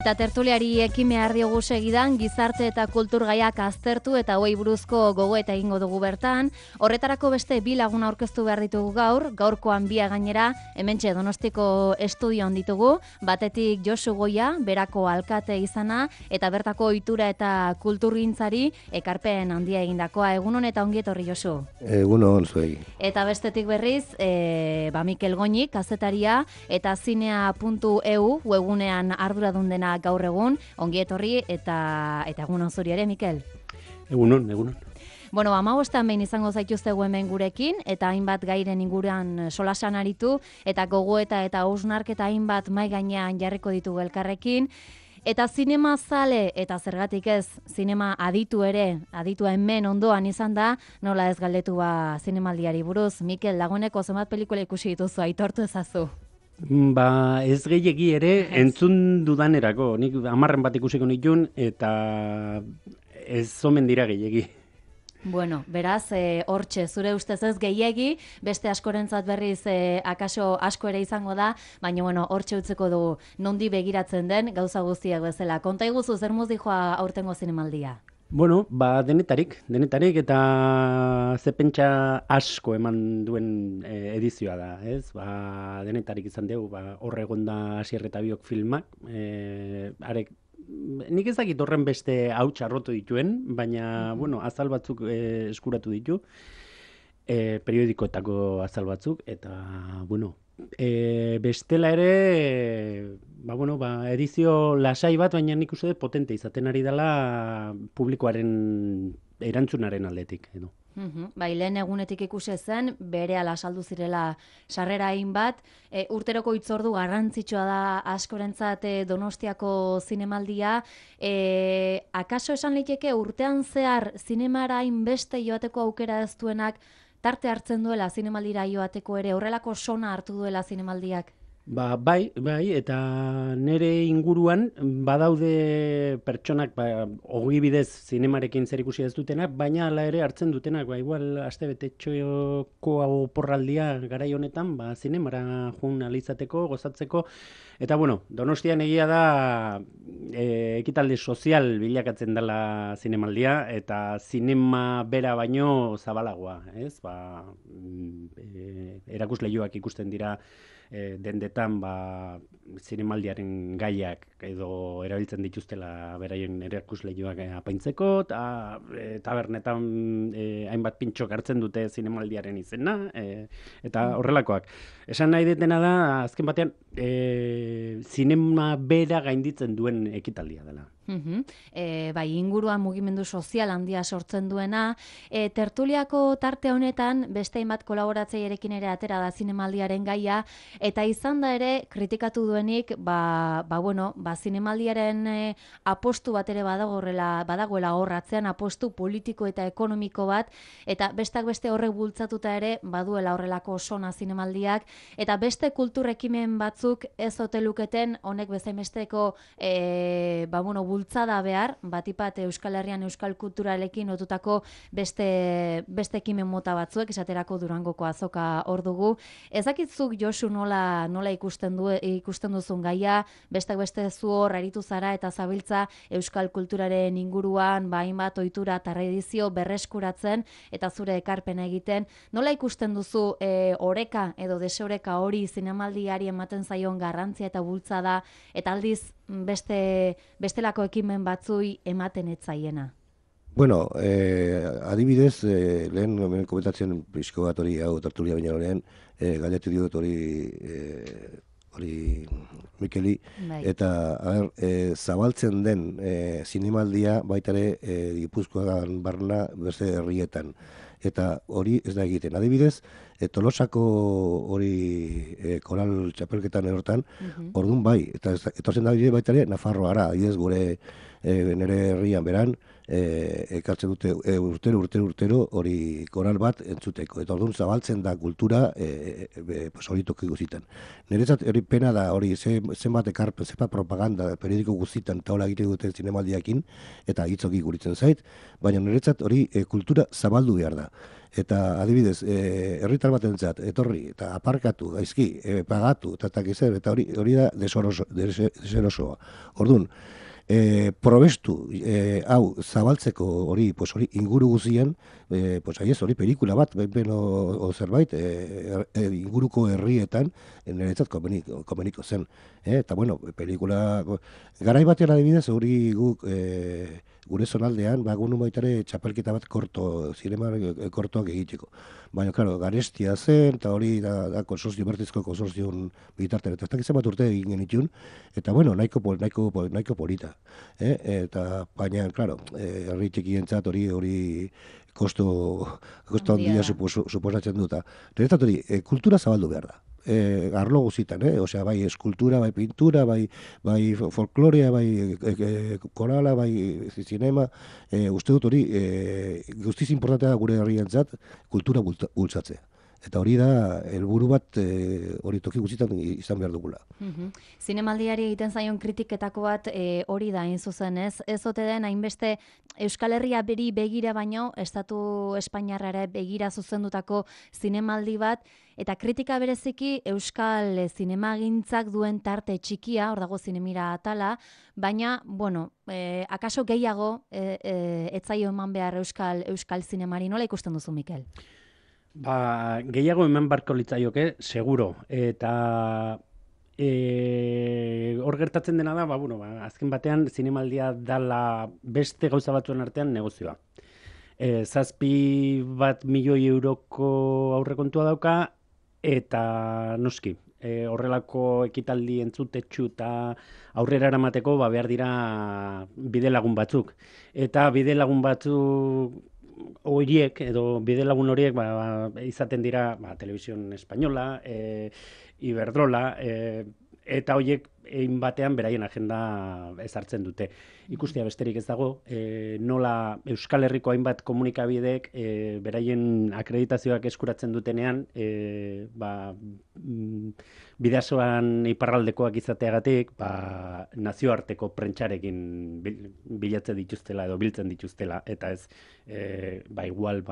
Eta tertuliari ekin behar diogu segidan, gizarte eta kultur gaiak aztertu eta hoi buruzko gogoeta egingo dugu bertan. Horretarako beste bi lagun aurkeztu behar ditugu gaurkoan bia gainera, hementxe Donostiko estudioan ditugu, batetik Josu Goia, berako alkate izana, eta bertako ohitura eta kulturgintzari ekarpen handia egindakoa. Egunon eta ongi etorri Josu. Egunon zuei. Eta bestetik berriz, Mikel Goñi, kazetaria, eta zinea.eu webgunean arduradun dena gaur egun, ongi etorri eta egunon zuri ere, Mikel. Egunon. Bueno, 15 behin izango zaituztegu hemen gurekin, eta hainbat gairen inguruan solasan aritu, eta gogoeta eta hausnarketa hainbat mai gainean jarriko ditugu elkarrekin. Eta zinema zale, eta zergatik ez, zinema aditua hemen ondoan izan da, nola ez galdetu zinemaldiari buruz. Mikel, dagoeneko zenbat pelikula ikusi dituzu, aitortu ezazu. Ez gehiegi ere, entzun dudanerako. Nik 10 bat ikusiko nituen, eta ez omen dira gehiegi. Bueno, beraz, hortxe, zure ustez ez gehiegi, beste askorentzat berriz akaso asko ere izango da, baina bueno, hortxe utzeko dugu nondi begiratzen den gauza guztiak bezala. Konta iguzu, zer muz dijoa aurtengo zinemaldia? Bueno, denetarik, eta ze pentsa asko eman duen edizioa da, ez? Denetarik izan dugu, hor egon da Asier eta Biok filmak, nik ezakit horren beste hau txarrotu dituen, baina, azal batzuk eskuratu ditu, periodikoetako azal batzuk, eta, bestela ere, edizio lasai bat, baina nik uste potente izaten ari dela publikoaren erantzunaren aldetik, edo. Lehen egunetik ikusi zen, berehala saldu zirela sarrera hainbat, urteroko hitzordu garrantzitsua da askorentzat Donostiako zinemaldia, akaso esan liteke urtean zehar zinemara hainbeste joateko aukera ez duenak tarte hartzen duela zinemaldira joateko ere, horrelako sona hartu duela zinemaldiak? Bai, eta nire inguruan badaude pertsonak ogi bidez zinemarekin zer ikusi ez dutenak, baina hala ere hartzen dutenak, igual astebetetxoko oporraldia garai honetan, zinemara joan alizateko, gozatzeko, eta Donostian egia da ekitaldi sozial bilakatzen dela zinemaldia, eta zinema bera baino zabalagoa, ez? Erakusleihoak ikusten dira dendetan zinemaldiaren gaiak edo erabiltzen dituztela beraien erakusleihoak apaintzeko, tabernetan hainbat pintxok hartzen dute zinemaldiaren izena, eta horrelakoak. Esan nahi detena da, azken batean, zinema bera gainditzen duen ekitaldia dela. Inguruan mugimendu sozial handia sortzen duena, tertuliako tarte honetan beste hainbat kolaboratzailerekin ere atera da zinemaldiaren gaia, eta izan da ere kritikatu duenik zinemaldiaren apostu bat ere badagoela hor atzean, apostu politiko eta ekonomiko bat, eta bestak beste horrek bultzatuta ere baduela horrelako sona zinemaldiak, eta beste kulturrekimen batzuk ez ote luketen honek bezainbesteko bultzada behar, batipat Euskal Herrian euskal kulturalekin lotutako beste ekimen mota batzuek, esaterako Durangoko azoka hor dugu. Ezakitzuk Josu nola ikusten duzun gaia, bestak beste zu hor aritu zara eta zabiltza euskal kulturaren inguruan, hainbat ohitura eta tradizio berreskuratzen eta zure ekarpena egiten. Nola ikusten duzu oreka edo desoreka hori zinemaldiari ematen zaion garrantzia eta bultzada, eta aldiz bestelako ekimen batzui ematen ez zaiena? Adibidez, lehen komentatzen pixko bat hori tertulia baina horrean, galdetu diot hori Mikeli, eta zabaltzen den zinemaldia baita ere Gipuzkoan barna beste herrietan. Eta hori ez da egiten. Adibidez, Tolosako hori koral txapelketan erortan, orduan bai, eta etortzen da baita ere Nafarroara, adibidez gure nire herrian beran, ekartzen dute urtero hori koral bat entzuteko. Eta orduan zabaltzen da kultura hori toki guztietan. Niretzat hori pena da hori zenbat ekarpen, zenbat propaganda periodiko guztietan eta hola egiten duten zinemaldiakin, eta hitzoki guritzen zait, baina niretzat hori kultura zabaldu behar da. Eta adibidez, herritar batentzat etorri eta aparkatu, gaizki, pagatu, eta hori da deserosoa. Orduan, probestu hau zabaltzeko hori inguru guzien, hori pelikula bat, o zerbait, inguruko herrietan, niretzat komeniko zen. Eta bueno, pelikula, garai batean adibidez, hori guk gure zonaldean, gunu baitare txapelketa bat zinema kortoak egiteko. Baina, klaro, garestia zen, eta hori da konsorzio, bertizko konsorzion bitarten, eta ez dakitzen bat urte egin genitun, eta bueno, nahiko polita. Eta, baina, klaro, herri txikientzat hori kosto handia suposatzen duta. Niretzat hori, kultura zabaldu behar da. Arlo guzitan, osea, bai eskultura, bai pintura, bai folklorea, bai korala, bai zinema, uste dut hori guztiz importantea da gure herrientzat kultura bultzatzea. Eta hori da, helburu bat hori toki guztietan izan behar dugula. Zinemaldiari egiten zaion kritiketako bat hori da, hain zuzen, ez? Ez ote den, hainbeste Euskal Herria beri begira baino, Estatu Espainiarrara begira zuzendutako zinemaldi bat, eta kritika bereziki Euskal zinemagintzak duen tarte txikia, hor dago zinemira atala, baina, bueno, akaso gehiago etzaio eman behar Euskal zinemari, nola ikusten duzu, Mikel? Gehiago eman barko litzaioke, seguro. Eta hor gertatzen dena da, azken batean zinemaldia dala beste gauza batzuen artean negozioa. 7 milioi euroko aurrekontua dauka, eta noski, horrelako ekitaldi entzutetxu eta aurrera eramateko behar dira bidelagun batzuk. Eta bidelagun batzuk horiek, edo bidelagun horiek izaten dira Televisión Española, Iberdrola, eta horiek egin batean beraien agenda ezartzen dute. Ikustea besterik ez dago, nola Euskal Herriko hainbat komunikabideek beraien akreditazioak eskuratzen dutenean, bidasoan iparraldekoak izateagatik, nazioarteko prentsarekin bilatzen dituztela edo biltzen dituztela, eta ez igual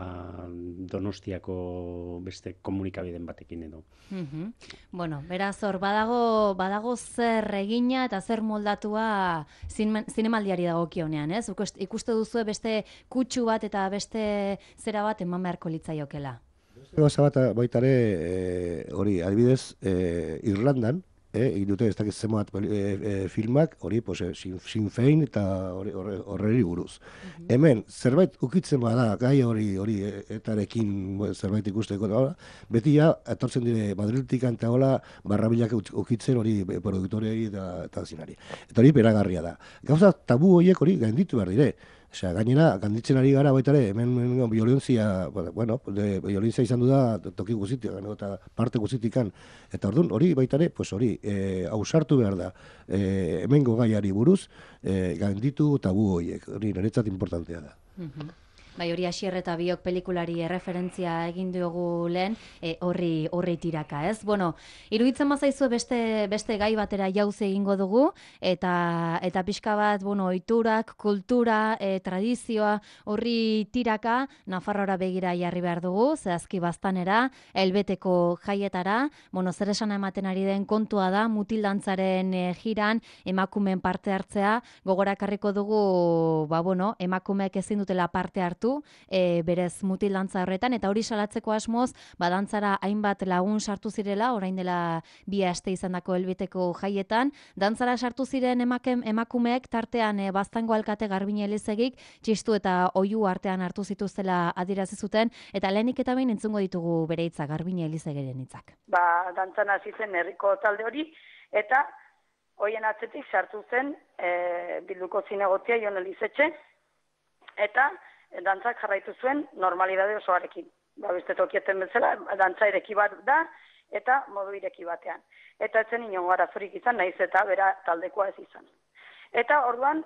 Donostiako beste komunikabideen batekin edo. Bueno, beraz hor, badago zer egina eta zer moldatua zinemaldiari dagokionean, ez? Ikuste duzu beste kutsu bat eta beste zera bat eman beharko litzaiokela. Gauza bat baitare hori, adibidez, Irlandan, egin dute ez dakiz zemoat filmak, hori, Sinn Féin eta horreri buruz. Hemen, zerbait ukitzen bada, gai hori etarekin zerbait ikusteko, beti ja, etortzen dire Madriltik eta hola, barrabilak ukitzen hori produktorei eta zinari. Eta hori beragarria da. Gauza tabu horiek hori gainditu behar dire. Osea, gainera, ganditzen ari gara baita ere, hemen violentzia, violentzia izan du da toki guzitik, eta parte guzitikan. Eta orduan, hori baita ere, hori, ausartu behar da, hemengo gaiari buruz, ganditu tabu horiek. Hori, niretzat importantea da. Bai, hori Asier eta Biok pelikulari erreferentzia egin diogu lehen, horri tiraka, ez? Bueno, iruditzen bazaizu beste gai batera jauze egingo dugu, eta pixka bat, ohiturak, kultura, tradizioa, horri tiraka, Nafarroara begira jarri behar dugu, zehazki Baztanera, Elbeteko jaietara, zer esana ematen ari den kontua da, mutildantzaren jiran, emakumeen parte hartzea, gogorakarriko dugu, emakumeek ezin dutela parte hartu, berez mutildantza horretan, eta hori salatzeko asmoz, dantzara hainbat lagun sartu zirela, orain dela 2 aste izandako Elbeteko jaietan, dantzara sartu ziren emakumeek, tartean Baztango alkate Garbine Elizegik, txistu eta oihu artean hartu zituztela adierazi zuten, eta lehenik eta behin entzungo ditugu bere hitzak, Garbine Elizegeren hitzak. Dantzan hasi zen herriko talde hori, eta hoien atzetik sartu zen bilduko zinegotzia Jon Elizetxe, eta dantzak jarraitu zuen normalidade osoarekin. Beste tokieten bezala, dantza ireki bat da, eta modu ireki batean. Eta etzen inongo arazorik izan, nahiz eta bera taldekoa ez izan. Eta orduan,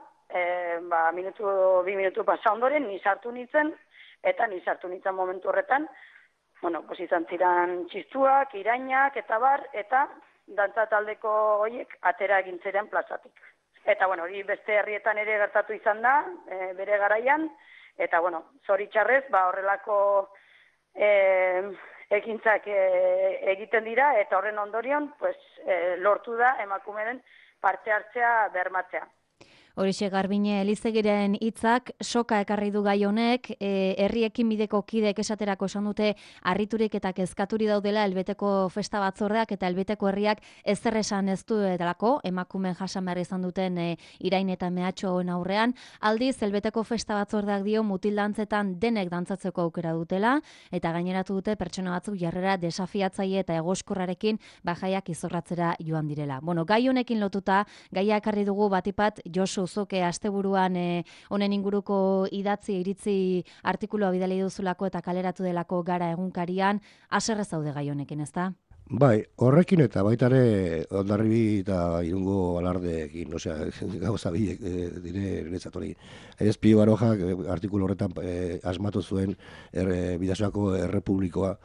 2 minutu pasa ondoren, ni sartu nintzen momentu horretan, izan ziren txistuak, irainak, eta bar, eta dantza taldeko horiek atera egin ziren plazatik. Eta, hori beste herrietan ere gertatu izan da, bere garaian, eta, zoritxarrez, horrelako ekintzak egiten dira, eta horren ondorion lortu da emakumeen parte hartzea bermatzea. Horixe Garbine Elizegiren hitzak soka ekarri du gai honek, herriekin bideko kideek esaterako esan dute harriturik eta kezkaturi daudela elbeteko festa batzordeak eta elbeteko herriak ezer esan ez duelako emakumeen jasan behar izan duten irain eta mehatxoen aurrean. Aldiz, elbeteko festa batzordeak dio mutil dantzetan denek dantzatzeko aukera dutela eta gaineratu dute pertsona batzuk jarrera desafiatzaile eta egoskorrarekin bajaiak izorratzera joan direla. Bueno, gai honekin lotuta, gaia ekarri dugu batipat Josu Uzoke asteburuan honen inguruko iritzi artikulua bidali duzulako eta kaleratu delako Gara egunkarian, haserre zaude gai honekin, ezta? Bai, horrekin eta baita ere Hondarribi eta Irungo alardeekin, gauza biek dire niretzat hori. Pio Barojak artikulu horretan asmatu zuen Bidasoako errepublika,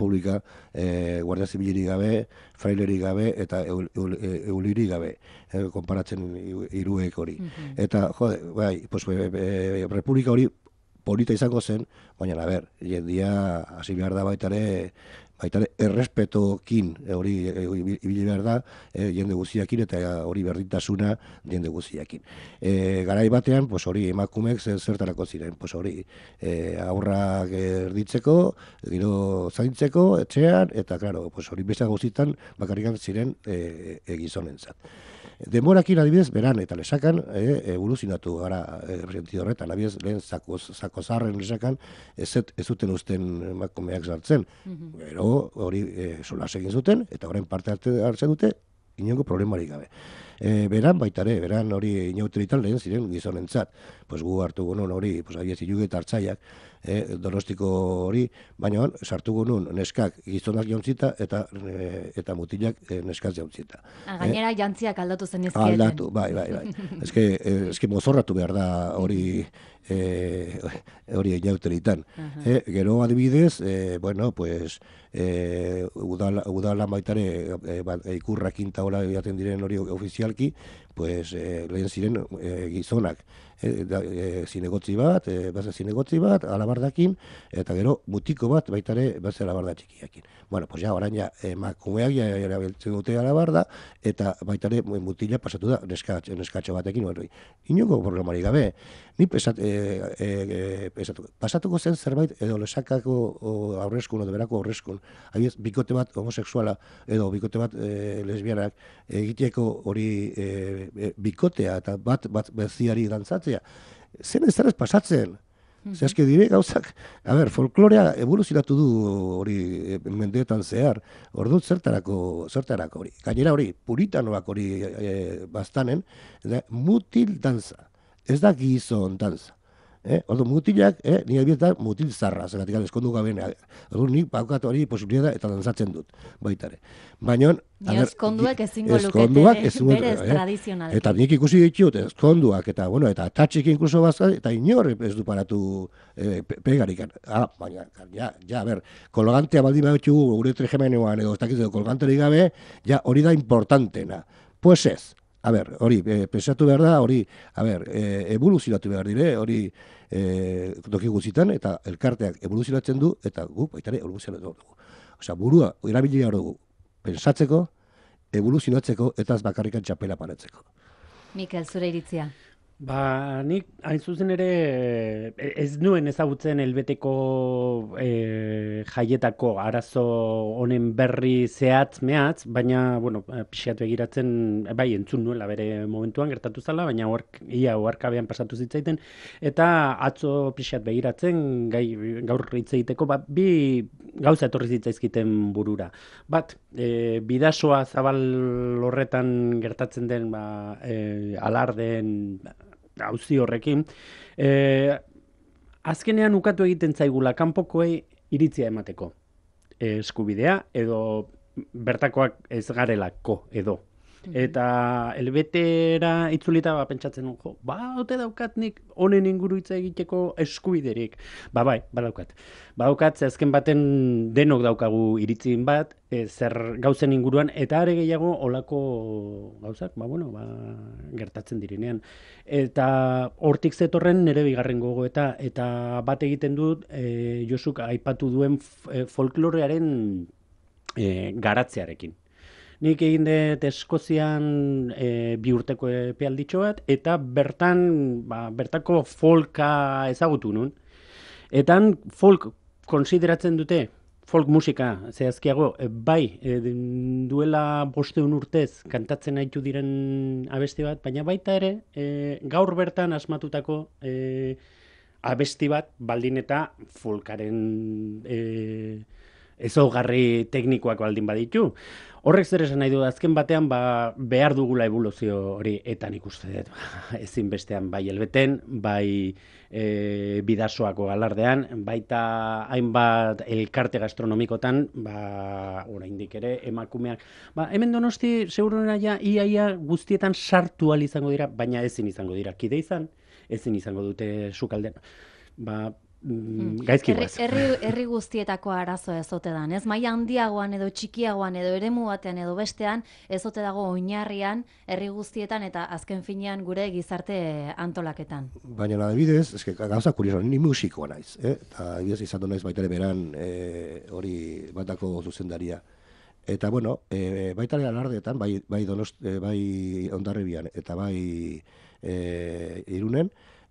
guardia zibilirik gabe, frailerik gabe eta eulirik gabe, konparatzen hiruek hori. Eta, bai, republika hori polita izango zen, baina, jendia hasi behar da baita ere errespetokin hori ibili behar da jende guztiakin eta hori berdintasuna jende guztiakin. Garai batean, hori emakumeek zertarako ziren, hori aurrak erditzeko, gero zaintzeko, etxean, eta hori beste guztietan bakarrikan ziren gizonentzat. Denborakin adibidez, beran eta lesakan evoluzionatu gara sentido horretan, adibidez lehen zakozarren lesakan ez zuten usten emakumeak sartzen. Gero hori solas egin zuten eta horren parte hartzen dute inongo problemarik gabe. Beran baitare, beran hori inauteritan lehen ziren gizonentzat. Gu hartu gunun hori, abiez iluge eta hartzaiak, Donostiko hori, baina sartu gunun neskak gizonak jauntzita eta mutilak neskaz jauntzita. Gainera jantziak aldatu zen izkieten. Aldatu, bai. Eske mozorratu behar da hori inauteritan. Gero adibidez, udala baitare ikurrakin taola jaten diren hori ofizialki, lehen ziren gizonak. Zinegotzi bat, alabardakin, eta gero mutiko bat baitare alabarda txikiakin. Orain emakumeak erabiltzen dute alabarda, eta baitare mutila pasatu da neskatxo batekin. Inongo problemari gabe, ni pasatuko zen zerbait edo lesakako aurrezkun edo berako aurrezkun, bikote bat homosexuala edo bikote bat lesbianak egiteko hori bikotea eta bat beziari dantzatzea. Zen ez pasatzen. Zehazke dire gauzak, folklorea evoluzionatu du hori mendeetan zehar, ordu zertarako hori. Gainera hori, puritanoak hori bastanen, mutil dantza. Ez da gizon dantza. Ordu mutilak, nire bietan mutil zarra, zeratik eskondu gabena. Ordu nik paukat hori posibilitatea eta dantzatzen dut, baitare. Baina, eskonduak ezingo lukete, berez tradizionalki. Eta nik ikusi ditut, eskonduak, eta tatxik inkluso bazka, eta inor ez du paratu pegarikan. Baina, kolgantea baldin behar gure trigemenioan, edo ez dakiz kolganterik gabe, hori da importantena. Pues ez. Hori, pensatu behar da, hori, evoluzionatu behar dire, hori toki guztietan, eta elkarteak evoluzionatzen du, eta guk baitare evoluzionatu dugu. Burua erabili behar dugu, pensatzeko, evoluzionatzeko, eta ez bakarrikan txapela paretzeko. Mikel, zure iritzia. Nik hain zuzen ere ez nuen ezagutzen elbeteko jaietako arazo honen berri zehatz mehatz, baina, pixatu egiratzen, entzun nuela bere momentuan gertatu zala, baina ia oarkabean pasatu zitzaiten, eta atzo pixat begiratzen, gaur hitz egiteko, bi gauza etorri zitzaizkiten burura. Bat, Bidasoa zabal horretan gertatzen den alardeen auzi horrekin, azkenean ukatu egiten zaigula kanpokoei iritzia emateko. Eskubidea edo bertakoak ez garelako edo. Eta elbetera itzulita pentsatzen jo, ote daukat nik honen inguru hitz egiteko eskubiderik. Bai, badaukat. Badaukat, ze azken baten denok daukagu iritzin bat, zer gauzen inguruan, eta are gehiago olako gauzak, gertatzen direnean. Eta hortik zetorren nire bigarren gogoeta, eta bat egiten dut, Josuk aipatu duen folklorearen garatzearekin. Nik egin dut Eskozian 2 urteko epealditxo bat, eta bertako folka ezagutu nun. Eta folk konsideratzen dute, folk musika, zehazkiago, duela 500 urtez kantatzen haitu diren abesti bat, baina baita ere, gaur bertan asmatutako abesti bat, baldin eta folkaren ezaugarri teknikoak baldin baditu. Horrek zer esan nahi du, azken batean behar dugula eboluzio hori, eta nik uste dut, ezinbestean bai helbeten, bai bidasoako galardean, baita hainbat elkarte gastronomikotan, oraindik ere emakumeak. Hemen Donosti, seguruena ia guztietan sartu ahal izango dira, baina ezin izango dira. Kide izan, ezin izango dute sukaldean. Gaizki guaz. Herri guztietako arazoa ez ote dan, ez? Maila handiagoan edo txikiagoan edo eremu batean edo bestean, ez ote dago oinarrian herri guztietan eta azken finean gure gizarte antolaketan. Baina adibidez, eske gauza kurioso, ni musikoa naiz, eta adibidez izatu naiz baita ere beran hori batako zuzendaria. Eta baita ere alardeetan, bai Donosti, bai Hondarribian eta bai Irunen,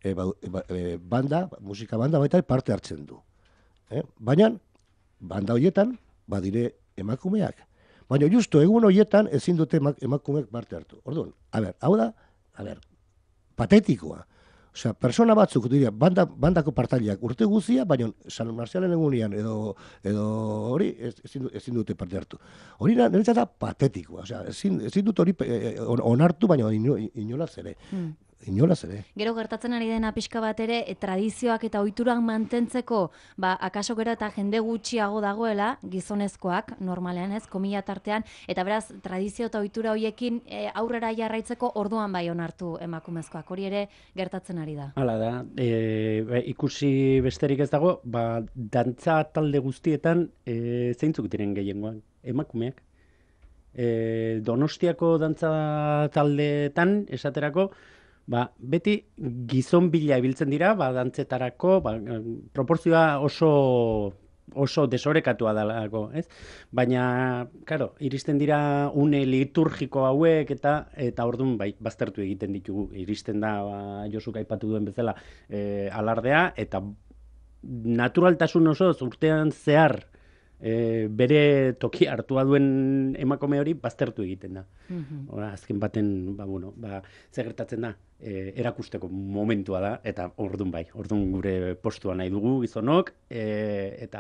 musika banda baita parte hartzen du. Baina, banda horietan, badire emakumeak. Baina, justu, egun horietan ezin dute emakumeak parte hartu. Orduan, hau da, patetikoa. Osea, persona batzuk dira, bandako partaileak urte guzia, baina San Marcialen egunean edo hori ezin dute parte hartu. Hori niretzat da patetikoa. Osea, ezin dut hori onartu, baina inolaz ere. Inolaz ere. Gero gertatzen ari dena pixka bat ere, tradizioak eta ohiturak mantentzeko, akaso gero eta jende gutxiago dagoela, gizonezkoak, normalean ez, komila tartean, eta beraz, tradizio eta ohitura horiekin aurrera jarraitzeko orduan bai onartu emakumezkoak. Hori ere gertatzen ari da. Hala da, ikusi besterik ez dago, dantza talde guztietan zeintzuk diren gehiengoan, emakumeak. Donostiako dantza taldeetan, esaterako, beti gizon bila ibiltzen dira, dantzetarako, proportzioa oso desorekatua dalako, ez? Baina, karo, iristen dira une liturgiko hauek eta orduan baztertu egiten ditugu. Iristen da, Josuk aipatu duen bezala, alardea, eta naturaltasun osoz urtean zehar bere toki hartua duen emakume hori baztertu egiten da. Azken baten, zer gertatzen da, erakusteko momentua da, eta orduan gure postua nahi dugu gizonok, eta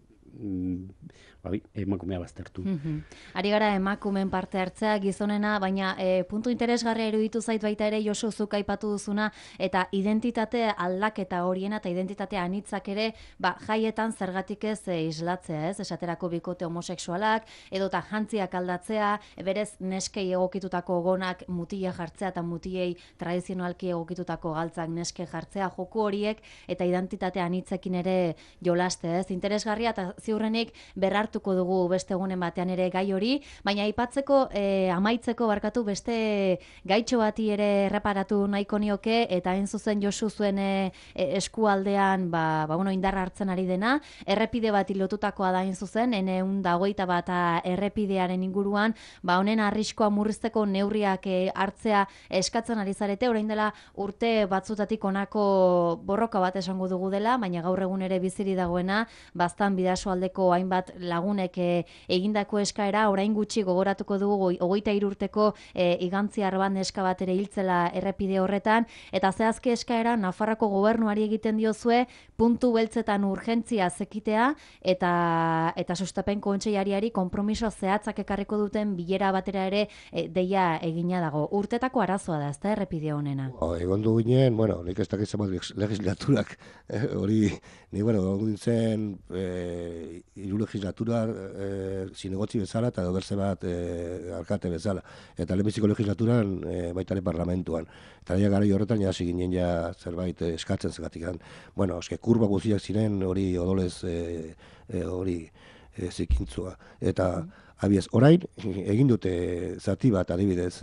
emakumea baztertu. Ari gara emakumeen parte hartzea gizonena, baina puntu interesgarria iruditu zait baita ere Josu zuk aipatu duzuna, eta identitate aldaketa horiena eta identitate anitzak ere jaietan zergatik ez islatzea, ez? Esaterako bikote homosexualak, edota jantziak aldatzea, berez neskei egokitutako gonak mutila jartzea eta mutilei tradizionalki egokitutako galtzak neske jartzea, joku horiek eta identitate anitzekin ere jolaste, ez? Interesgarria eta ziurrenik berrartuko dugu beste egunen batean ere gai hori, baina aipatzeko amaitzeko beste gaitxo bati ere erreparatu nahiko nioke, eta hain zuzen Josu zuen eskualdean indarra hartzen ari dena, errepide bati lotutakoa da hain zuzen, 121 errepidearen inguruan, honen arriskoa murrizteko neurriak hartzea eskatzen ari zarete, orain dela urte batzutatik honako borroka bat esango dugu dela, baina gaur egun ere biziri dagoena, Baztan bidasoaldeko hainbat lagunek egindako eskaera, orain gutxi gogoratuko dugu 23 urteko igantziar bat neska bat ere hiltzela errepide horretan, eta zehazki eskaera Nafarroako gobernuari egiten diozue puntu beltzetan urgentzia zekitea eta sustapen kontseilariari konpromiso zehatzak ekarriko duten bilera batera ere deia egina dago. Urtetako arazoa da, ez da errepide honena? Egon du ginen, nik ez dakit zenbat legislaturak, hori, egon zen hiru legislatura zinegotzi bezala eta berze bat alkate bezala. Eta lehenbiziko legislaturan baita ere parlamentuan. Eta gara horretan hasi ginen ja zerbait eskatzen zegatik. Bueno, eske kurba guztiak ziren hori odolez hori zikintzua. Eta abiez, orain egin dute zati bat adibidez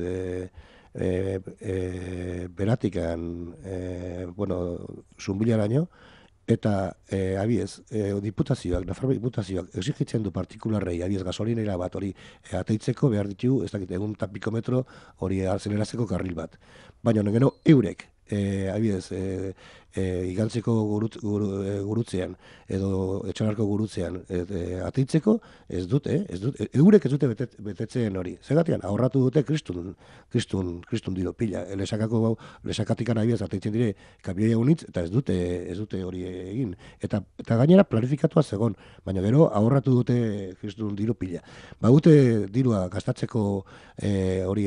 beratikan zunbilaraino, eta abiez, diputazioak, Nafarroa diputazioak exigitzen du partikularrei, abiez, gasolinera bat hori ateitzeko behar ditu, ez dakit, 100 metro hori azeleratzeko karril bat. Baina gero eurek, abiez, igantzeko gurutzean edo etxonarko gurutzean ateitzeko ez dute, eurek ez dute betetzen hori. Zergatian, ahorratu dute kristun diro pila. Lesakatikan abiez ateitzen dire kamioia unitz eta ez dute hori egin. Eta gainera planifikatua zegon, baina gero ahorratu dute kristun diro pila. Bagute dirua gastatzeko hori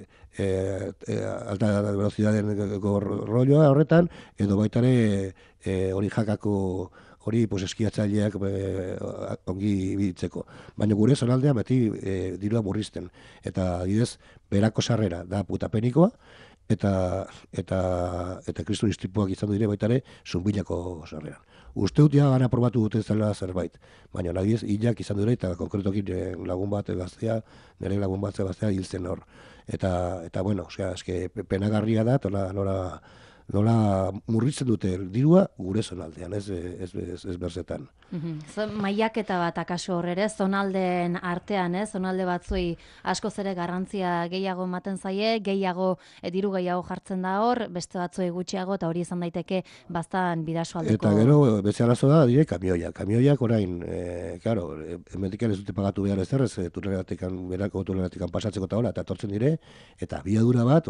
alta velozidaden rolloa horretan, edo baitare hori jakako hori eskiatzaileak ongi ibitzeko. Baina gure zonaldean beti dirua murrizten. Eta adibidez, berako sarrera da putapenikoa, eta kristun istripuak izan dire baitare zunbilako sarrera. Uste dut gana probatu dute zela zerbait, baina adibidez, hilak izan dure eta konkretoki lagun bat gaztea, nire lagun bat gaztea hiltzen hor. Eta bueno, eske penagarria da, nola murritzen dute dirua gure zonaldean, ez berzetan. Mailaketa bat akaso hor ere, zonaldeen artean, zonalde batzuei askoz ere garrantzia gehiago ematen zaie, diru gehiago jartzen da hor, beste batzuei gutxiago, eta hori izan daiteke bastan bidasoaldeko. Eta gero, beste arazo da, dire kamioiak. Kamioiak orain, claro, emetikan ez dute pagatu behar ez errez, berako tunelatikan pasatzeko eta hola, eta tortzen dire, eta biadura bat,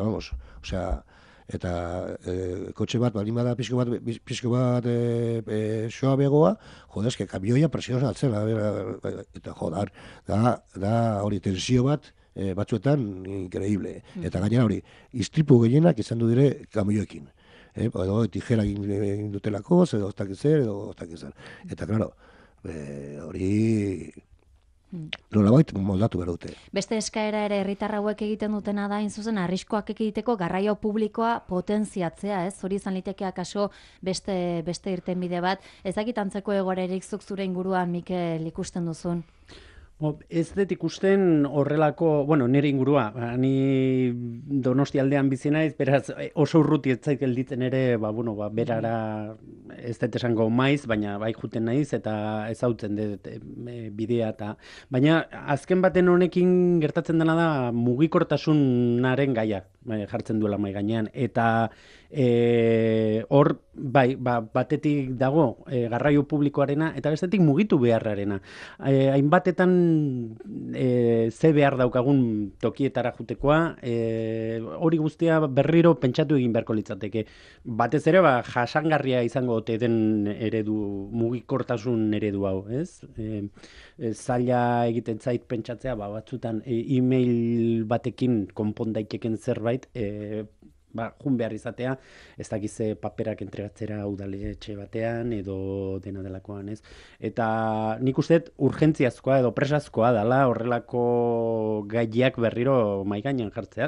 eta kotxe bat, balin bada pixko bat soa begoa, eske kamioia presioa altzen, eta da hori tensio bat batzuetan increíble. Eta gainera hori, istripu gehienak izan du dire kamioekin. Edo tijera egin dutelako, edo oztakizer. Eta, claro, hori nolabait moldatu behar dute. Beste eskaera ere herritar hauek egiten dutena da, zuzen arriskoak egiteko garraio publikoa potentziatzea, ez? Hori izan liteke akaso beste irtenbide bat. Ez dakit antzeko egoerarik zuk zure inguruan, Mikel, ikusten duzun? Ez dut ikusten horrelako, nire ingurua, ni Donosti aldean bizi naiz, beraz oso urruti ez zait gelditzen ere, berara ez dut esango maiz, baina bai juten naiz eta ezautzen dut bidea eta baina azken baten honekin gertatzen dena da mugikortasunaren gaia jartzen duela mai gainean eta hor batetik dago garraio publikoarena eta bestetik mugitu beharrarena. Hainbatetan ze behar daukagun tokietara jutekoa, hori guztia berriro pentsatu egin beharko litzateke. Batez ere, jasangarria izango ote den eredu, mugikortasun eredu hau, ez? Zaila egiten zait pentsatzea, batzutan e-mail batekin konpon daiteken zerbait, jun behar izatea, ez dakize paperak entregatzera udaletxe batean edo dena delakoan, ez? Eta nik uste urgentziazkoa edo presazkoa dela horrelako gaiak berriro maigainan jartzea,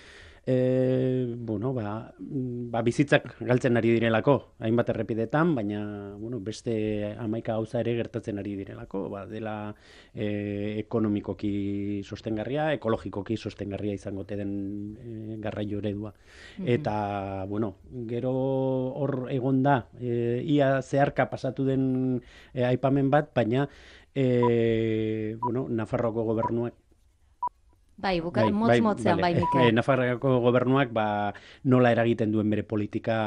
bizitzak galtzen ari direlako, hainbat errepidetan, baina beste 11 gauza ere gertatzen ari direlako, dela ekonomikoki sostengarria, ekologikoki sostengarria izango den garraio eredua. Eta, gero hor egon da, ia zeharka pasatu den aipamen bat, baina Nafarroako gobernuak motz-motzean, Mikel. Nafarroako gobernuak nola eragiten duen bere politika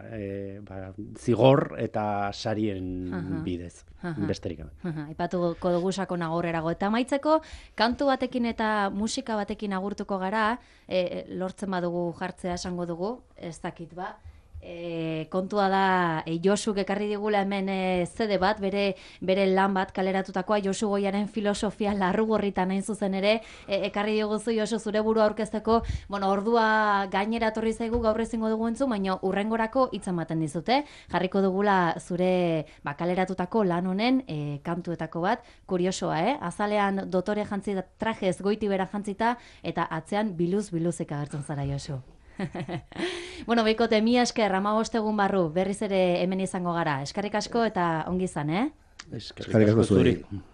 zigor eta sarien bidez, besterik. Aipatuko dugu sakona aurrerago. Eta amaitzeko, kantu batekin eta musika batekin agurtuko gara, lortzen badugu jartzea esango dugu, ez dakit Kontua da Josuk ekarri digula hemen zede bat, bere lan bat kaleratutakoa, Josu Goiaren filosofia larrugorritan hain zuzen ere, ekarri diguzu Josu zure burua aurkezteko, ordua gainera etorri zaigu gaur ezingo dugu entzun, baina urrengorako hitz ematen dizute, jarriko dugula zure kaleratutako lan honen kantuetako bat, kuriosoa, azalean dotore jantzi trajez goiti bera jantzita, eta atzean biluz-biluzik agertzen zara Josu. Beikote, mila esker, 15 egun barru, berriz ere hemen izango gara. Eskerrik asko eta ongi izan, Eskerrik asko zuri.